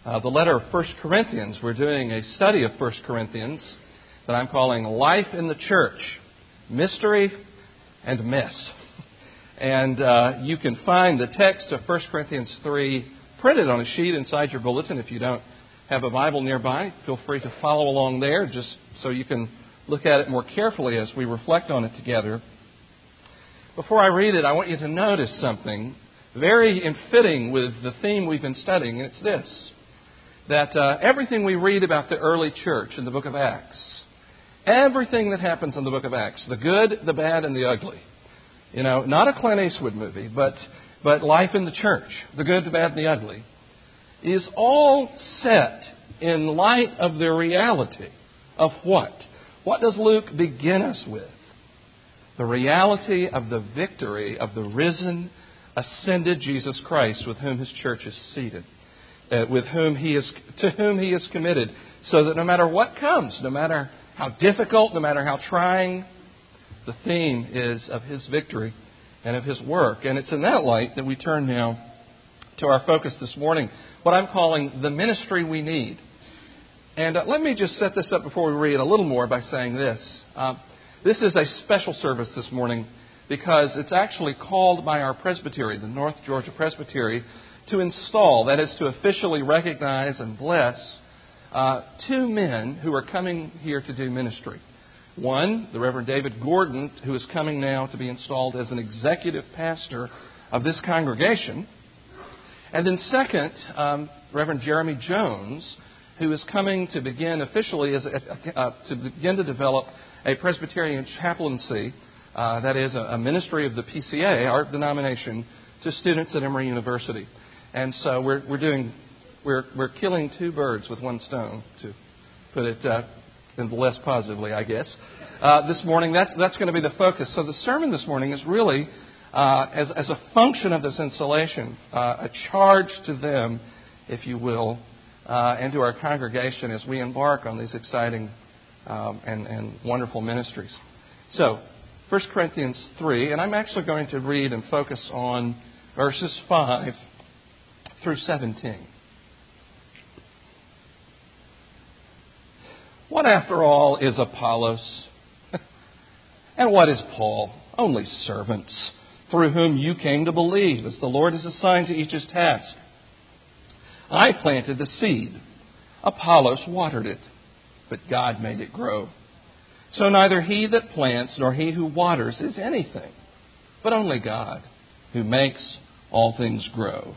the letter of 1 Corinthians. We're doing a study of 1 Corinthians that I'm calling Life in the Church, Mystery and Mess. And you can find the text of 1 Corinthians 3 printed on a sheet inside your bulletin. If you don't have a Bible nearby, feel free to follow along there just so you can look at it more carefully as we reflect on it together. Before I read it, I want you to notice something very in fitting with the theme we've been studying, and it's this, that everything we read about the early church in the book of Acts, everything that happens in the book of Acts, the good, the bad, and the ugly, not a Clint Eastwood movie, but life in the church, the good, the bad, and the ugly, is all set in light of the reality of what? What does Luke begin us with? The reality of the victory of the risen, ascended Jesus Christ, with whom His church is seated, to whom He is committed, so that no matter what comes, no matter how difficult, no matter how trying, the theme is of His victory and of His work. And it's in that light that we turn now to our focus this morning, what I'm calling the ministry we need. And let me just set this up before we read a little more by saying this. This is a special service this morning because it's actually called by our presbytery, the North Georgia Presbytery, to install, that is to officially recognize and bless two men who are coming here to do ministry. One, the Reverend David Gordon, who is coming now to be installed as an executive pastor of this congregation. And then second, Reverend Jeremy Jones, who is coming to begin officially to develop a Presbyterian chaplaincy, that is a ministry of the PCA, our denomination, to students at Emory University. And so we're killing two birds with one stone, to put it less positively, I guess. This morning, that's going to be the focus. So the sermon this morning is really, as a function of this installation, a charge to them, if you will, and to our congregation as we embark on these exciting and wonderful ministries. So, 1 Corinthians 3, and I'm actually going to read and focus on verses 5 through 17. What, after all, is Apollos? And what is Paul? Only servants, through whom you came to believe, as the Lord has assigned to each his task. I planted the seed. Apollos watered it, but God made it grow. So neither he that plants nor he who waters is anything, but only God, who makes all things grow.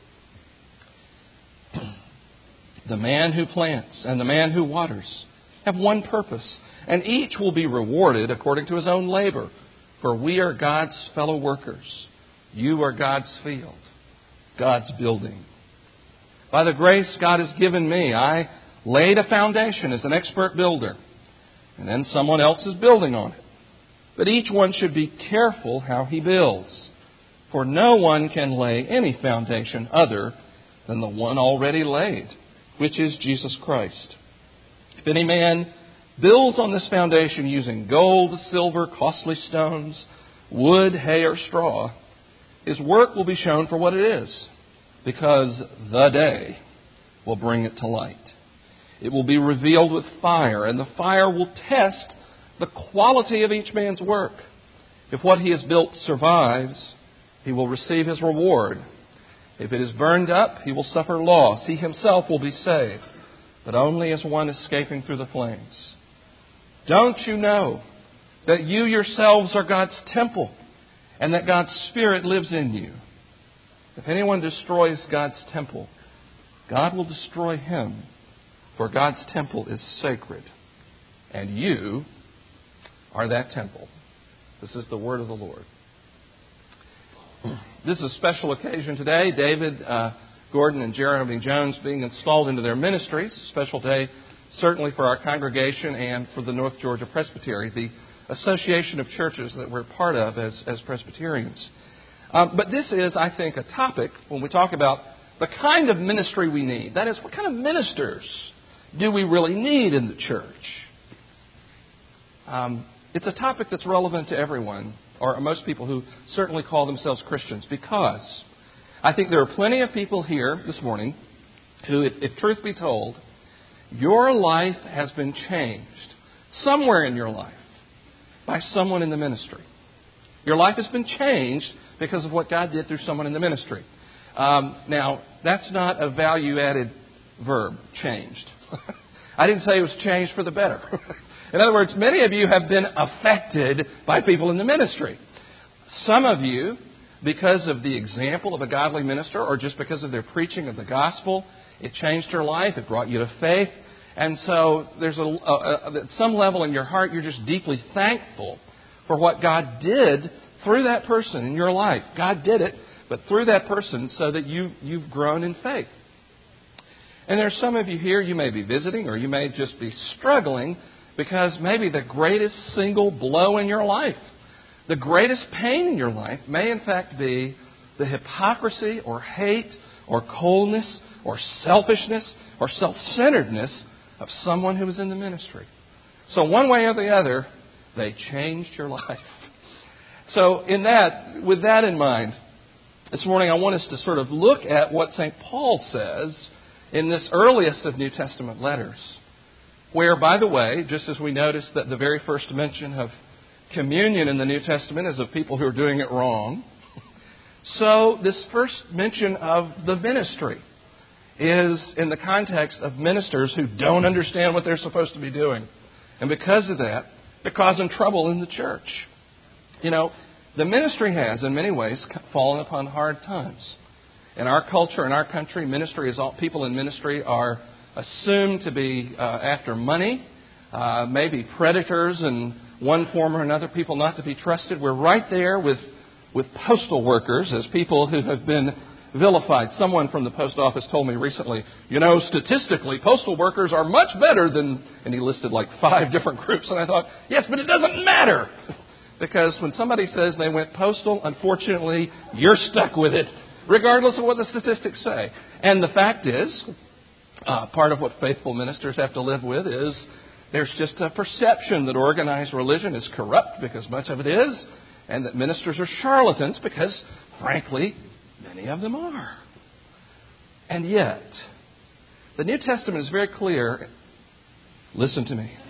The man who plants and the man who waters have one purpose, and each will be rewarded according to his own labor. For we are God's fellow workers. You are God's field, God's building. By the grace God has given me, I laid a foundation as an expert builder, and then someone else is building on it. But each one should be careful how he builds, for no one can lay any foundation other than the one already laid, which is Jesus Christ. If any man builds on this foundation using gold, silver, costly stones, wood, hay, or straw, his work will be shown for what it is, because the day will bring it to light. It will be revealed with fire, and the fire will test the quality of each man's work. If what he has built survives, he will receive his reward. If it is burned up, he will suffer loss. He himself will be saved, but only as one escaping through the flames. Don't you know that you yourselves are God's temple, and that God's Spirit lives in you? If anyone destroys God's temple, God will destroy him, for God's temple is sacred, and you are that temple. This is the word of the Lord. This is a special occasion today. David Gordon and Jeremy Jones being installed into their ministries. A special day certainly for our congregation and for the North Georgia Presbytery, the association of churches that we're part of as Presbyterians. But this is, I think, a topic when we talk about the kind of ministry we need. That is, what kind of ministers do we really need in the church? It's a topic that's relevant to everyone, or most people who certainly call themselves Christians, because I think there are plenty of people here this morning who, if truth be told, your life has been changed somewhere in your life by someone in the ministry. Your life has been changed because of what God did through someone in the ministry. Now, that's not a value-added verb, changed. I didn't say it was changed for the better. In other words, many of you have been affected by people in the ministry. Some of you, because of the example of a godly minister or just because of their preaching of the gospel, it changed your life. It brought you to faith. And so there's at some level in your heart, you're just deeply thankful for what God did through that person in your life. God did it, but through that person so that you've grown in faith. And there's some of you here, you may be visiting or you may just be struggling because maybe the greatest single blow in your life, the greatest pain in your life may in fact be the hypocrisy or hate or coldness or selfishness or self-centeredness of someone who was in the ministry. So one way or the other, they changed your life. So with that in mind, this morning I want us to sort of look at what St. Paul says in this earliest of New Testament letters, where, by the way, just as we noticed that the very first mention of communion in the New Testament is of people who are doing it wrong, so this first mention of the ministry is in the context of ministers who don't understand what they're supposed to be doing. And because of that, they're causing trouble in the church. You know, the ministry has, in many ways, fallen upon hard times. In our culture, in our country, people in ministry are assumed to be after money, maybe predators in one form or another, people not to be trusted. We're right there with postal workers as people who have been vilified. Someone from the post office told me recently, statistically, postal workers are much better than, and he listed like 5 different groups. And I thought, yes, but it doesn't matter. Because when somebody says they went postal, unfortunately, you're stuck with it, regardless of what the statistics say. And the fact is, part of what faithful ministers have to live with is there's just a perception that organized religion is corrupt, because much of it is, and that ministers are charlatans because, frankly, many of them are. And yet, the New Testament is very clear. Listen to me.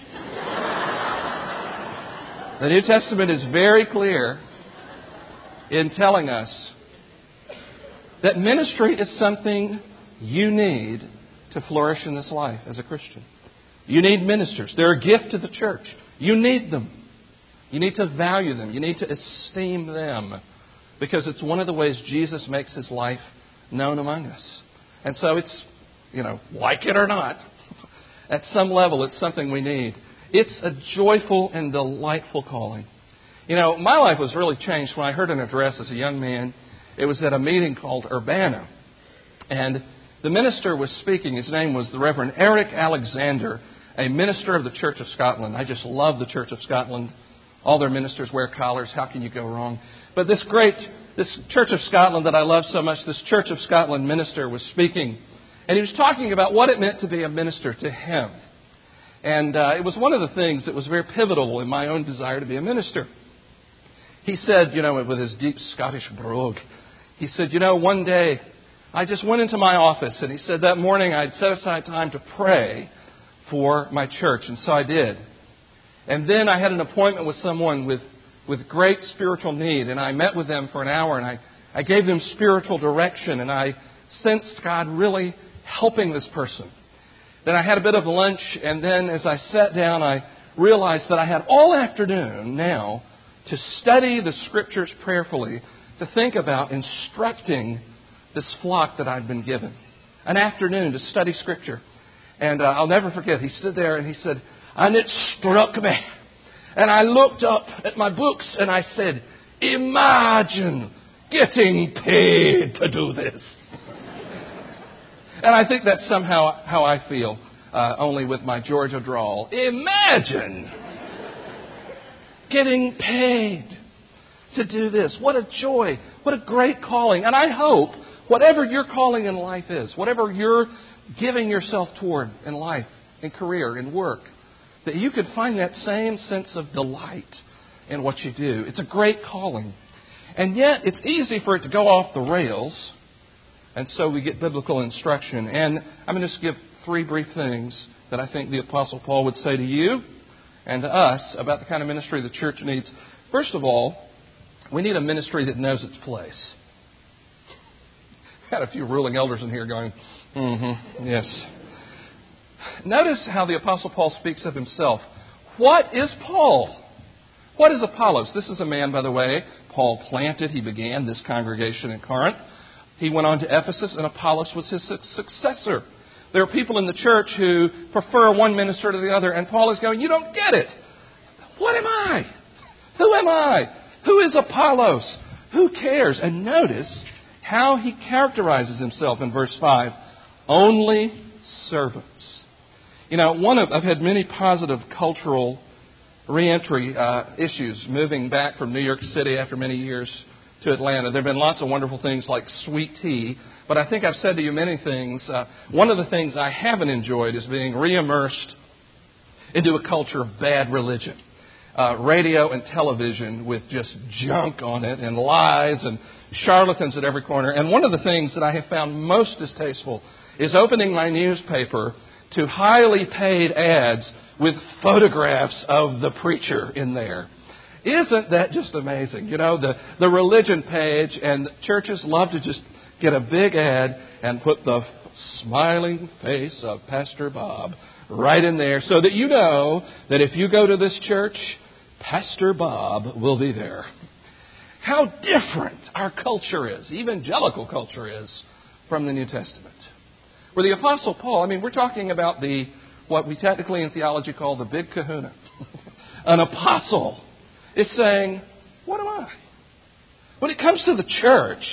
The New Testament is very clear in telling us that ministry is something you need to flourish in this life as a Christian. You need ministers. They're a gift to the church. You need them. You need to value them. You need to esteem them, because it's one of the ways Jesus makes His life known among us. And so it's, like it or not, at some level it's something we need. It's a joyful and delightful calling. My life was really changed when I heard an address as a young man. It was at a meeting called Urbana. And the minister was speaking. His name was the Reverend Eric Alexander, a minister of the Church of Scotland. I just love the Church of Scotland. All their ministers wear collars. How can you go wrong? But this Church of Scotland that I love so much, this Church of Scotland minister was speaking. And he was talking about what it meant to be a minister to him. And it was one of the things that was very pivotal in my own desire to be a minister. He said, with his deep Scottish brogue, he said, one day I just went into my office, and he said that morning I'd set aside time to pray for my church, and so I did. And then I had an appointment with someone with great spiritual need, and I met with them for an hour, and I gave them spiritual direction, and I sensed God really helping this person. Then I had a bit of lunch, and then as I sat down, I realized that I had all afternoon now to study the Scriptures prayerfully, to think about instructing this flock that I'd been given. An afternoon to study Scripture. And I'll never forget, he stood there and he said, and it struck me. And I looked up at my books and I said, imagine getting paid to do this. And I think that's somehow how I feel, only with my Georgia drawl. Imagine getting paid to do this. What a joy. What a great calling. And I hope whatever your calling in life is, whatever you're giving yourself toward in life, in career, in work, that you could find that same sense of delight in what you do. It's a great calling. And yet it's easy for it to go off the rails And so we get biblical instruction. And I'm going to just give 3 brief things that I think the Apostle Paul would say to you and to us about the kind of ministry the church needs. First of all, we need a ministry that knows its place. I've got a few ruling elders in here going, yes. Notice how the Apostle Paul speaks of himself. What is Paul? What is Apollos? This is a man, by the way, Paul planted. He began this congregation in Corinth. He went on to Ephesus, and Apollos was his successor. There are people in the church who prefer one minister to the other, and Paul is going, you don't get it. What am I? Who am I? Who is Apollos? Who cares? And notice how he characterizes himself in verse 5. Only servants. You know, I've had many positive cultural reentry issues moving back from New York City after many years to Atlanta. There have been lots of wonderful things like sweet tea, but I think I've said to you many things. One of the things I haven't enjoyed is being re-immersed into a culture of bad religion. Radio and television with just junk on it and lies and charlatans at every corner. And one of the things that I have found most distasteful is opening my newspaper to highly paid ads with photographs of the preacher in there. Isn't that just amazing? You know, the religion page, and churches love to just get a big ad and put the smiling face of Pastor Bob right in there so that you know that if you go to this church, Pastor Bob will be there. How different our culture is, evangelical culture is, from the New Testament. Where the Apostle Paul, we're talking about what we technically in theology call the big kahuna. An apostle is saying, what am I? When it comes to the church,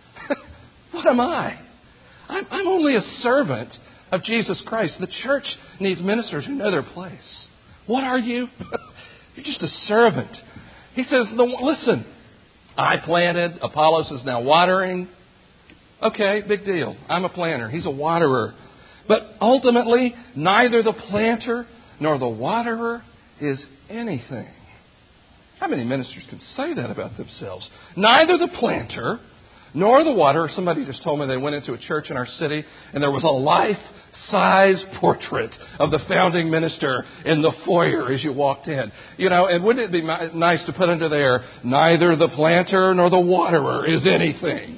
what am I? I'm only a servant of Jesus Christ. The church needs ministers who know their place. What are you? You're just a servant. He says, listen, I planted, Apollos is now watering. Okay, big deal. I'm a planter. He's a waterer. But ultimately, neither the planter nor the waterer is anything. How many ministers can say that about themselves? Neither the planter nor the waterer. Somebody just told me they went into a church in our city and there was a life-size portrait of the founding minister in the foyer as you walked in. You know, and wouldn't it be nice to put under there, neither the planter nor the waterer is anything.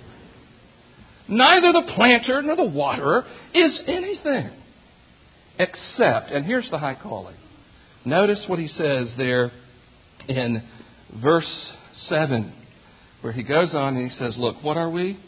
Neither the planter nor the waterer is anything except, and here's the high calling. Notice what he says there in verse 7, where he goes on and he says, look, what are we?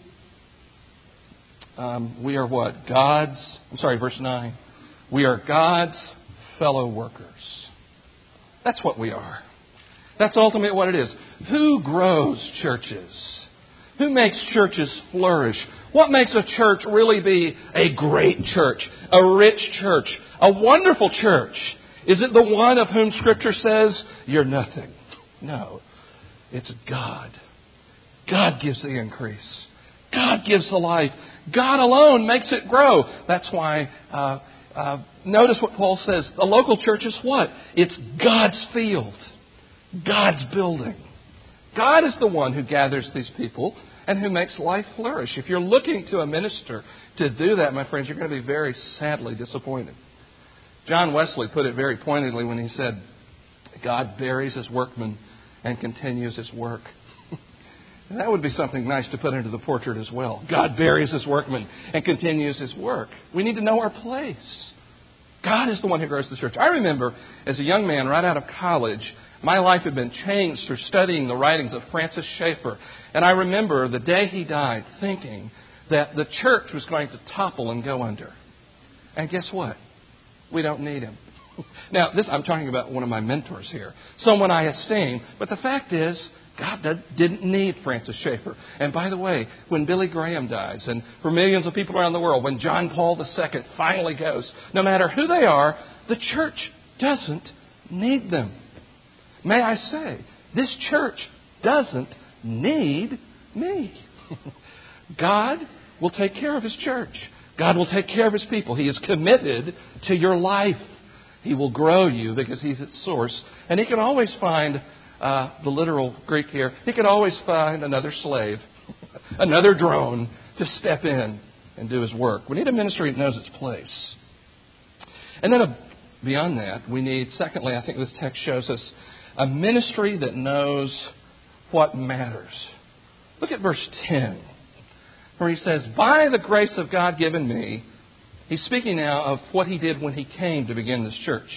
We are what? Verse 9. We are God's fellow workers. That's what we are. That's ultimately what it is. Who grows churches? Who makes churches flourish? What makes a church really be a great church, a rich church, a wonderful church? Is it the one of whom Scripture says, you're nothing? No, it's God. God gives the increase. God gives the life. God alone makes it grow. That's why, notice what Paul says. The local church is what? It's God's field. God's building. God is the one who gathers these people and who makes life flourish. If you're looking to a minister to do that, my friends, you're going to be very sadly disappointed. John Wesley put it very pointedly when he said, God buries his workmen and continues his work. And that would be something nice to put into the portrait as well. God buries his workmen and continues his work. We need to know our place. God is the one who grows the church. I remember as a young man right out of college, my life had been changed through studying the writings of Francis Schaeffer. And I remember the day he died thinking that the church was going to topple and go under. And guess what? We don't need him. Now, I'm talking about one of my mentors here. Someone I esteem. But the fact is, God didn't need Francis Schaeffer. And by the way, when Billy Graham dies, and for millions of people around the world, when John Paul II finally goes, no matter who they are, the church doesn't need them. May I say, this church doesn't need me. God will take care of His church. God will take care of His people. He is committed to your life. He will grow you because He's its source. And He can always find, the literal Greek here, He can always find another slave, another drone to step in and do His work. We need a ministry that knows its place. And then beyond that, we need, secondly, I think this text shows us, a ministry that knows what matters. Look at verse 10, where he says, by the grace of God given me, he's speaking now of what he did when he came to begin this church.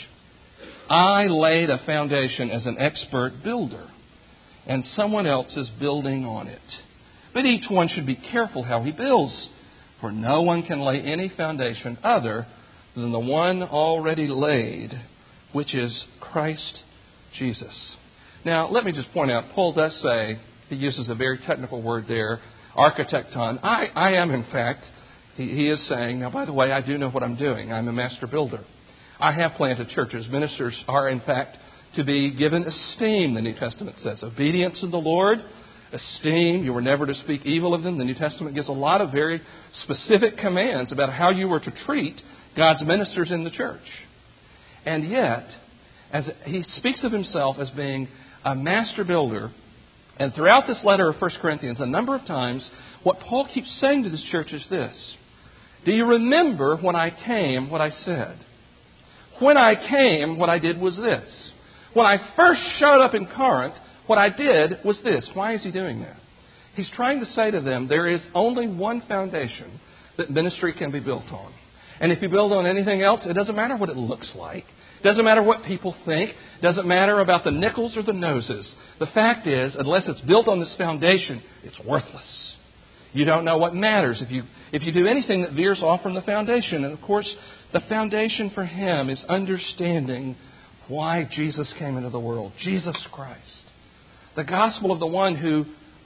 I laid a foundation as an expert builder, and someone else is building on it. But each one should be careful how he builds, for no one can lay any foundation other than the one already laid, which is Christ Jesus. Now, let me just point out, Paul does say, he uses a very technical word there, architecton. I am, in fact, he is saying, now, by the way, I do know what I'm doing. I'm a master builder. I have planted churches. Ministers are, in fact, to be given esteem, the New Testament says. Obedience to the Lord, esteem. You were never to speak evil of them. The New Testament gives a lot of very specific commands about how you were to treat God's ministers in the church. And yet, as he speaks of himself as being a master builder, and throughout this letter of 1 Corinthians, a number of times, what Paul keeps saying to this church is this. Do you remember when I came what I said? When I came, what I did was this. When I first showed up in Corinth, what I did was this. Why is he doing that? He's trying to say to them, there is only one foundation that ministry can be built on. And if you build on anything else, it doesn't matter what it looks like. It doesn't matter what people think. It doesn't matter about the nickels or the noses. The fact is, unless it's built on this foundation, it's worthless. You don't know what matters if you do anything that veers off from the foundation. And of course, the foundation for him is understanding why Jesus came into the world. Jesus Christ. The gospel of the one who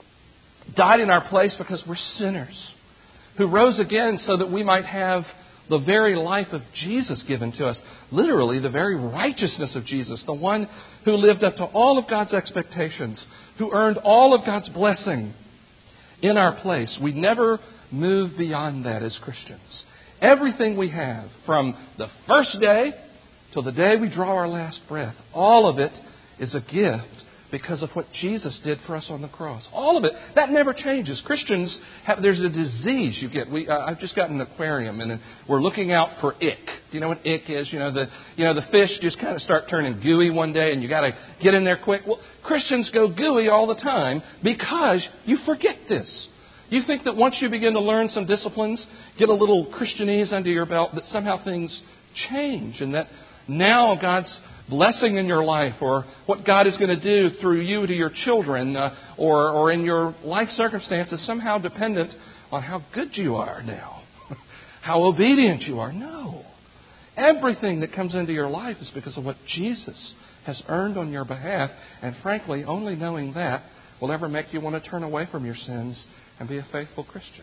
died in our place because we're sinners. Who rose again so that we might have the very life of Jesus given to us. Literally, the very righteousness of Jesus. The one who lived up to all of God's expectations. Who earned all of God's blessing in our place. We never move beyond that as Christians. Everything we have, from the first day till the day we draw our last breath, all of it is a gift because of what Jesus did for us on the cross. All of it. That never changes. Christians there's a disease you get. I've just got an aquarium and we're looking out for ick. Do you know what ick is? The fish just kind of start turning gooey one day and you got to get in there quick. Well, Christians go gooey all the time because you forget this. You think that once you begin to learn some disciplines, get a little Christianese under your belt, that somehow things change and that now God's blessing in your life or what God is going to do through you to your children or in your life circumstances somehow dependent on how good you are now, how obedient you are. No. Everything that comes into your life is because of what Jesus has earned on your behalf. And frankly, only knowing that will ever make you want to turn away from your sins and be a faithful Christian.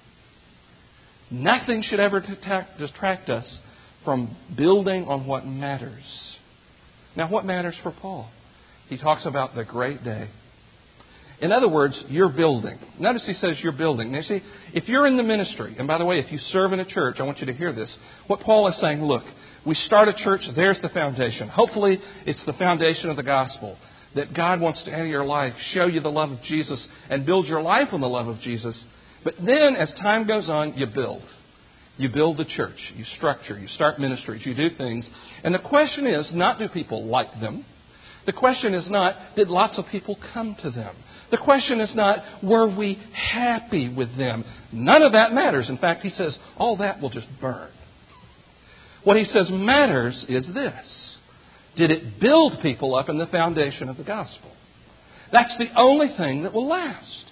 Nothing should ever distract us from building on what matters. Now, what matters for Paul? He talks about the great day. In other words, you're building. Notice he says you're building. Now, see, if you're in the ministry, and by the way, if you serve in a church, I want you to hear this. What Paul is saying, look, we start a church, there's the foundation. Hopefully, it's the foundation of the gospel. That God wants to enter your life, show you the love of Jesus, and build your life on the love of Jesus. But then, as time goes on, you build. You build the church. You structure. You start ministries. You do things. And the question is not do people like them. The question is not did lots of people come to them. The question is not were we happy with them. None of that matters. In fact, he says all that will just burn. What he says matters is this. Did it build people up in the foundation of the gospel? That's the only thing that will last.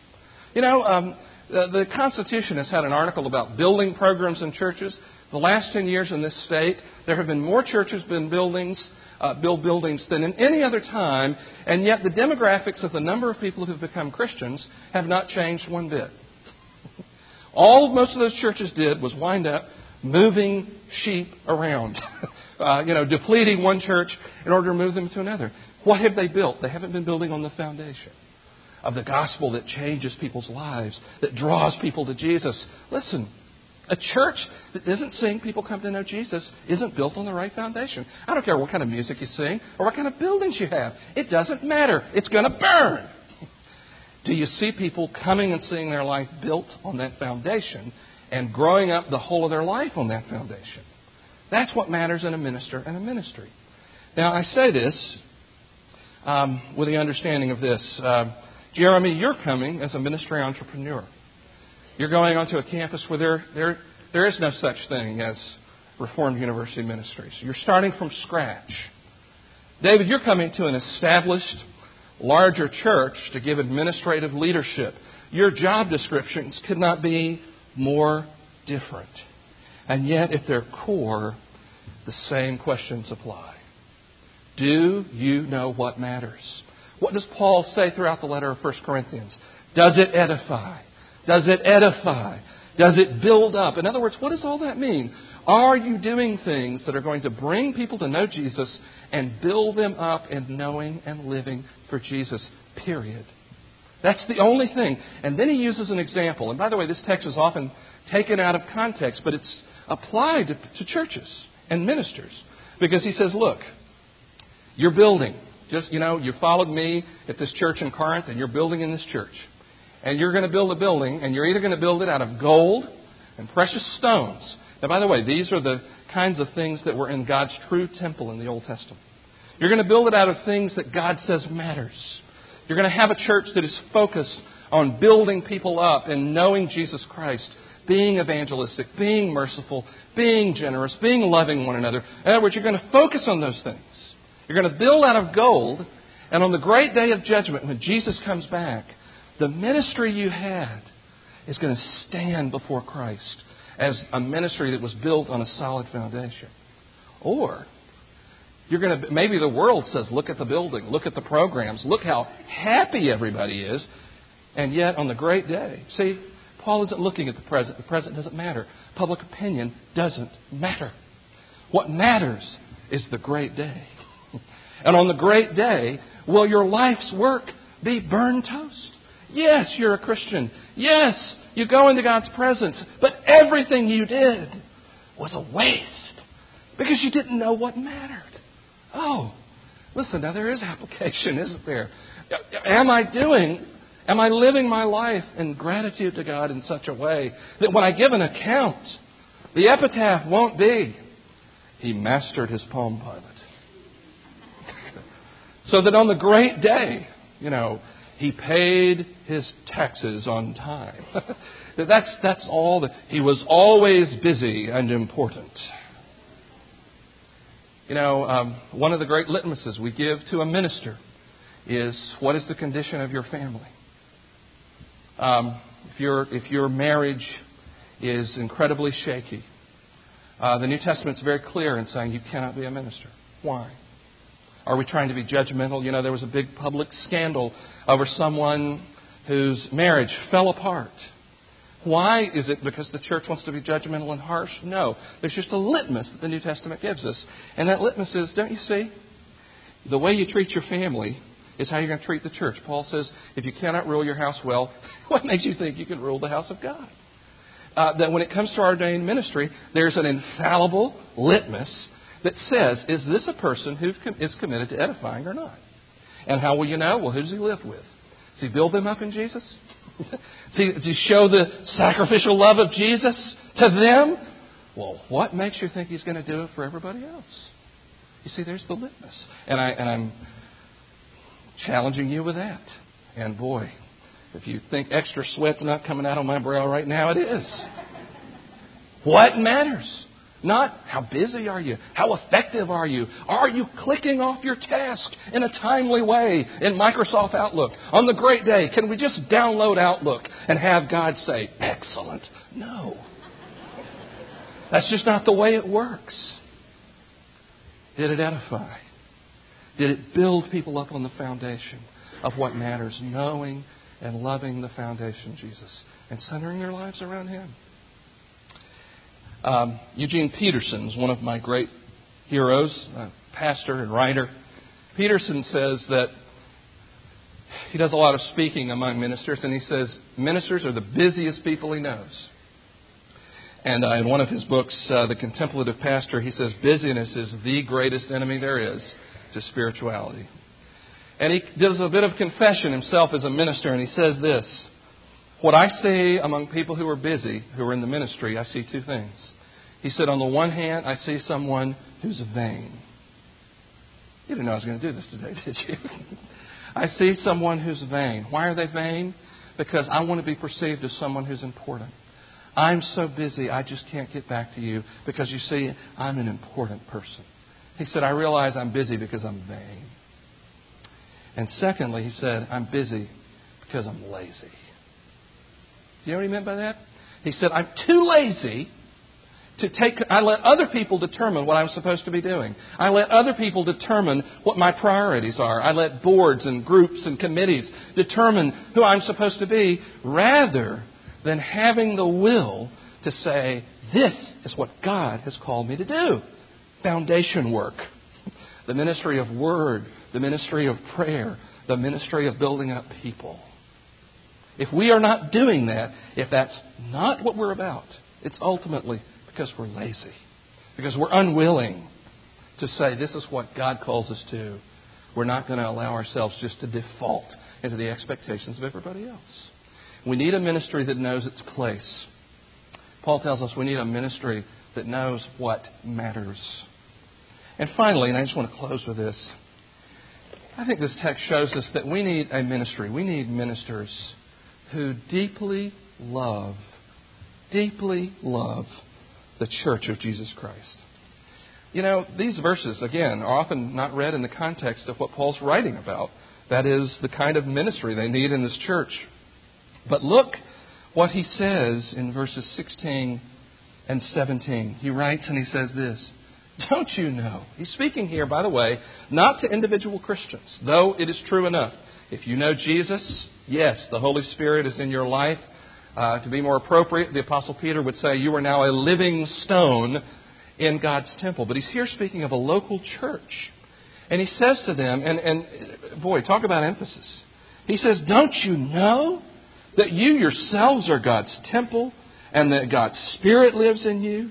The Constitution has had an article about building programs in churches. The last 10 years in this state, there have been more churches build buildings than in any other time, and yet the demographics of the number of people who have become Christians have not changed one bit. All most of those churches did was wind up moving sheep around, depleting one church in order to move them to another. What have they built? They haven't been building on the foundation of the gospel that changes people's lives, that draws people to Jesus. Listen, a church that doesn't sing people come to know Jesus isn't built on the right foundation. I don't care what kind of music you sing or what kind of buildings you have. It doesn't matter. It's going to burn. Do you see people coming and seeing their life built on that foundation and growing up the whole of their life on that foundation? That's what matters in a minister and a ministry. Now, I say this with the understanding of this. Jeremy, you're coming as a ministry entrepreneur. You're going onto a campus where there is no such thing as Reformed University Ministries. You're starting from scratch. David, you're coming to an established, larger church to give administrative leadership. Your job descriptions could not be more different. And yet, at their core, the same questions apply. Do you know what matters? What does Paul say throughout the letter of 1 Corinthians? Does it edify? Does it edify? Does it build up? In other words, what does all that mean? Are you doing things that are going to bring people to know Jesus and build them up in knowing and living for Jesus, period? That's the only thing. And then he uses an example. And by the way, this text is often taken out of context, but it's applied to churches and ministers. Because he says, look, you're building. You followed me at this church in Corinth, and you're building in this church. And you're going to build a building, and you're either going to build it out of gold and precious stones. Now, by the way, these are the kinds of things that were in God's true temple in the Old Testament. You're going to build it out of things that God says matters. You're going to have a church that is focused on building people up and knowing Jesus Christ, being evangelistic, being merciful, being generous, being loving one another. In other words, you're going to focus on those things. You're going to build out of gold, and on the great day of judgment, when Jesus comes back, the ministry you had is going to stand before Christ as a ministry that was built on a solid foundation. Or maybe the world says, look at the building, look at the programs, look how happy everybody is. And yet on the great day, see, Paul isn't looking at the present. The present doesn't matter. Public opinion doesn't matter. What matters is the great day. And on the great day, will your life's work be burned toast? Yes, you're a Christian. Yes, you go into God's presence. But everything you did was a waste because you didn't know what mattered. Oh, listen, now there is application, isn't there? Am I living my life in gratitude to God in such a way that when I give an account, the epitaph won't be, he mastered his Palm Pilot. So that on the great day, he paid his taxes on time. That's all. He was always busy and important. One of the great litmuses we give to a minister is, what is the condition of your family? If your marriage is incredibly shaky, the New Testament's very clear in saying you cannot be a minister. Why? Are we trying to be judgmental? There was a big public scandal over someone whose marriage fell apart. Why? Is it because the church wants to be judgmental and harsh? No. There's just a litmus that the New Testament gives us. And that litmus is, don't you see? The way you treat your family is how you're going to treat the church. Paul says, if you cannot rule your house well, what makes you think you can rule the house of God? That when it comes to our ordained ministry, there's an infallible litmus that says, is this a person who is committed to edifying or not? And how will you know? Well, who does he live with? Does he build them up in Jesus? Does he show the sacrificial love of Jesus to them? Well, what makes you think he's going to do it for everybody else? You see, there's the litmus. And I'm challenging you with that. And boy, if you think extra sweat's not coming out on my brow right now, it is. What matters? Not how busy are you? How effective are you? Are you clicking off your task in a timely way in Microsoft Outlook? On the great day, can we just download Outlook and have God say, excellent? No. That's just not the way it works. Did it edify? Did it build people up on the foundation of what matters? Knowing and loving the foundation, Jesus, and centering their lives around Him. Eugene Peterson is one of my great heroes, pastor and writer. Peterson says that he does a lot of speaking among ministers, and he says ministers are the busiest people he knows. And in one of his books, The Contemplative Pastor, he says busyness is the greatest enemy there is to spirituality. And he does a bit of confession himself as a minister, and he says this: what I see among people who are busy, who are in the ministry, I see two things. He said, on the one hand, I see someone who's vain. You didn't know I was going to do this today, did you? I see someone who's vain. Why are they vain? Because I want to be perceived as someone who's important. I'm so busy, I just can't get back to you because, you see, I'm an important person. He said, I realize I'm busy because I'm vain. And secondly, he said, I'm busy because I'm lazy. Do you know what he meant by that? He said, I'm too lazy I let other people determine what I'm supposed to be doing. I let other people determine what my priorities are. I let boards and groups and committees determine who I'm supposed to be, rather than having the will to say, this is what God has called me to do. Foundation work. The ministry of word. The ministry of prayer. The ministry of building up people. If we are not doing that, if that's not what we're about, it's ultimately because we're lazy. Because we're unwilling to say this is what God calls us to. We're not going to allow ourselves just to default into the expectations of everybody else. We need a ministry that knows its place. Paul tells us we need a ministry that knows what matters. And finally, and I just want to close with this, I think this text shows us that we need a ministry. We need ministers who deeply love the church of Jesus Christ. You know, these verses, again, are often not read in the context of what Paul's writing about. That is the kind of ministry they need in this church. But look what he says in verses 16 and 17. He writes and he says this: don't you know? He's speaking here, by the way, not to individual Christians, though it is true enough. If you know Jesus, yes, the Holy Spirit is in your life. To be more appropriate, the Apostle Peter would say you are now a living stone in God's temple. But he's here speaking of a local church. And he says to them, and boy, talk about emphasis. He says, don't you know that you yourselves are God's temple and that God's Spirit lives in you?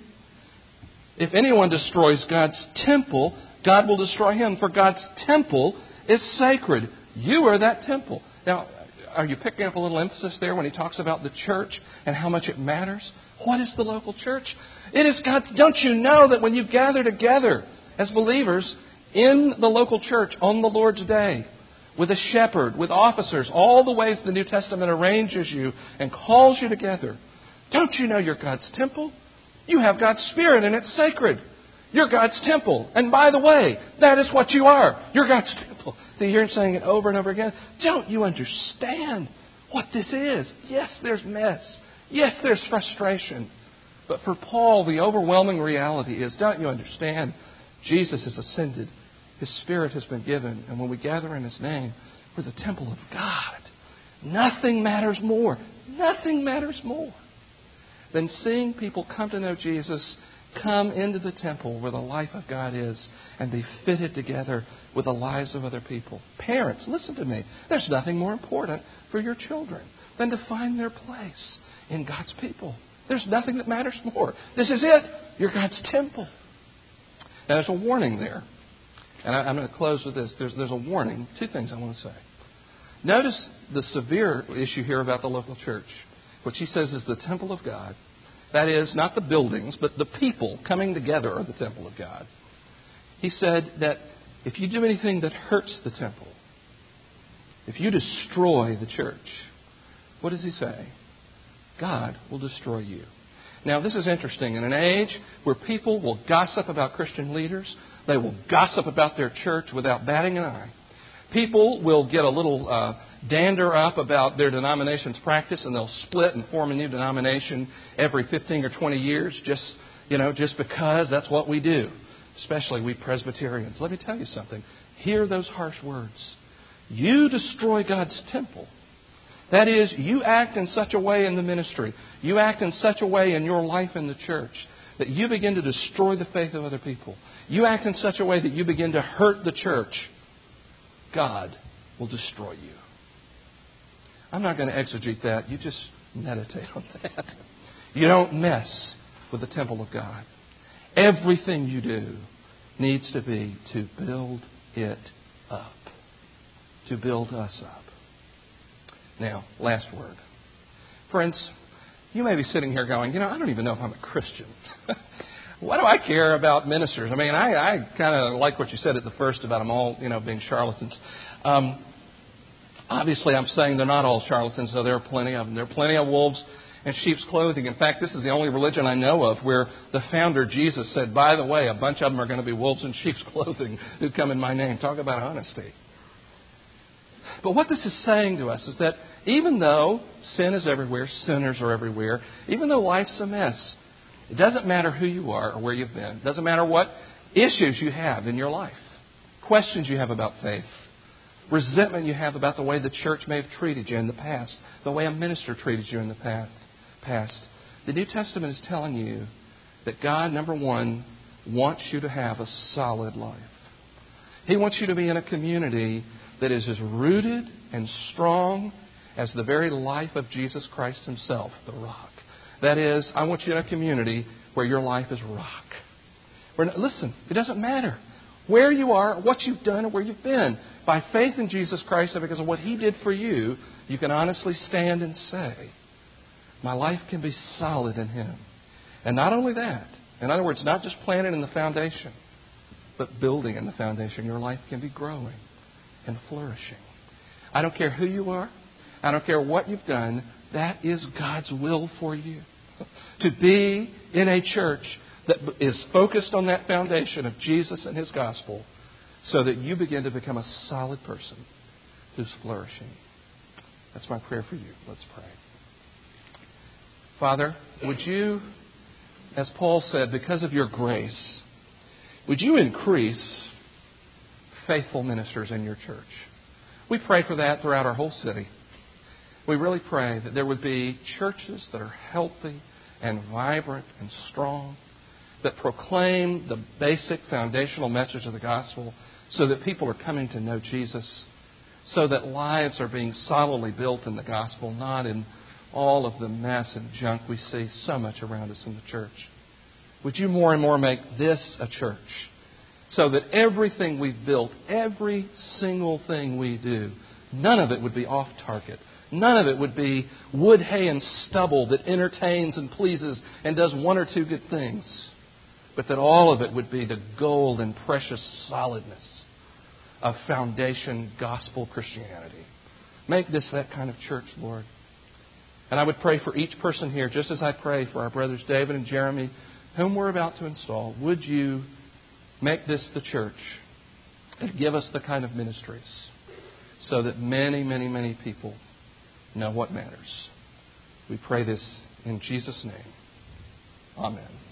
If anyone destroys God's temple, God will destroy him, for God's temple is sacred. You are that temple. Now, are you picking up a little emphasis there when he talks about the church and how much it matters? What is the local church? It is God's. Don't you know that when you gather together as believers in the local church on the Lord's day, with a shepherd, with officers, all the ways the New Testament arranges you and calls you together, don't you know you're God's temple? You have God's Spirit and it's sacred. You're God's temple. And by the way, that is what you are. You're God's temple. Do you hear him saying it over and over again? Don't you understand what this is? Yes, there's mess. Yes, there's frustration. But for Paul, the overwhelming reality is, don't you understand? Jesus has ascended. His Spirit has been given. And when we gather in His name, we're the temple of God. Nothing matters more. Nothing matters more than seeing people come to know Jesus, come into the temple where the life of God is, and be fitted together with the lives of other people. Parents, listen to me. There's nothing more important for your children than to find their place in God's people. There's nothing that matters more. This is it. You're God's temple. Now, there's a warning there. And I'm going to close with this. There's a warning. Two things I want to say. Notice the severe issue here about the local church, which he says is the temple of God. That is, not the buildings, but the people coming together are the temple of God. He said that if you do anything that hurts the temple, if you destroy the church, what does he say? God will destroy you. Now, this is interesting. In an age where people will gossip about Christian leaders, they will gossip about their church without batting an eye. People will get a little dander up about their denomination's practice, and they'll split and form a new denomination every 15 or 20 years just because that's what we do, especially we Presbyterians. Let me tell you something. Hear those harsh words. You destroy God's temple. That is, you act in such a way in the ministry, you act in such a way in your life in the church that you begin to destroy the faith of other people. You act in such a way that you begin to hurt the church. God will destroy you. I'm not going to exegete that. You just meditate on that. You don't mess with the temple of God. Everything you do needs to be to build it up. to build us up. Now, last word. Friends, you may be sitting here going, I don't even know if I'm a Christian. What do I care about ministers? I mean, I kind of like what you said at the first about them all, being charlatans. Obviously, I'm saying they're not all charlatans, though there are plenty of them. There are plenty of wolves in sheep's clothing. In fact, this is the only religion I know of where the founder, Jesus, said, by the way, a bunch of them are going to be wolves in sheep's clothing who come in my name. Talk about honesty. But what this is saying to us is that even though sin is everywhere, sinners are everywhere, even though life's a mess, it doesn't matter who you are or where you've been. It doesn't matter what issues you have in your life, questions you have about faith, resentment you have about the way the church may have treated you in the past, the way a minister treated you in the past. The New Testament is telling you that God, number one, wants you to have a solid life. He wants you to be in a community that is as rooted and strong as the very life of Jesus Christ Himself, the rock. That is, I want you in a community where your life is rock. Listen, it doesn't matter where you are, what you've done, or where you've been. By faith in Jesus Christ and because of what He did for you, you can honestly stand and say, my life can be solid in Him. And not only that, in other words, not just planted in the foundation, but building in the foundation. Your life can be growing and flourishing. I don't care who you are. I don't care what you've done. That is God's will for you. To be in a church that is focused on that foundation of Jesus and His gospel so that you begin to become a solid person who's flourishing. That's my prayer for you. Let's pray. Father, would you, as Paul said, because of your grace, would you increase faithful ministers in your church? We pray for that throughout our whole city. We really pray that there would be churches that are healthy and vibrant and strong, that proclaim the basic foundational message of the gospel so that people are coming to know Jesus, so that lives are being solidly built in the gospel, not in all of the mess and junk we see so much around us in the church. Would you more and more make this a church so that everything we've built, every single thing we do, none of it would be off target. None of it would be wood, hay, and stubble that entertains and pleases and does one or two good things. But that all of it would be the gold and precious solidness of foundation gospel Christianity. Make this that kind of church, Lord. And I would pray for each person here, just as I pray for our brothers David and Jeremy, whom we're about to install. Would you make this the church and give us the kind of ministries so that many, many, many people know what matters. We pray this in Jesus' name. Amen.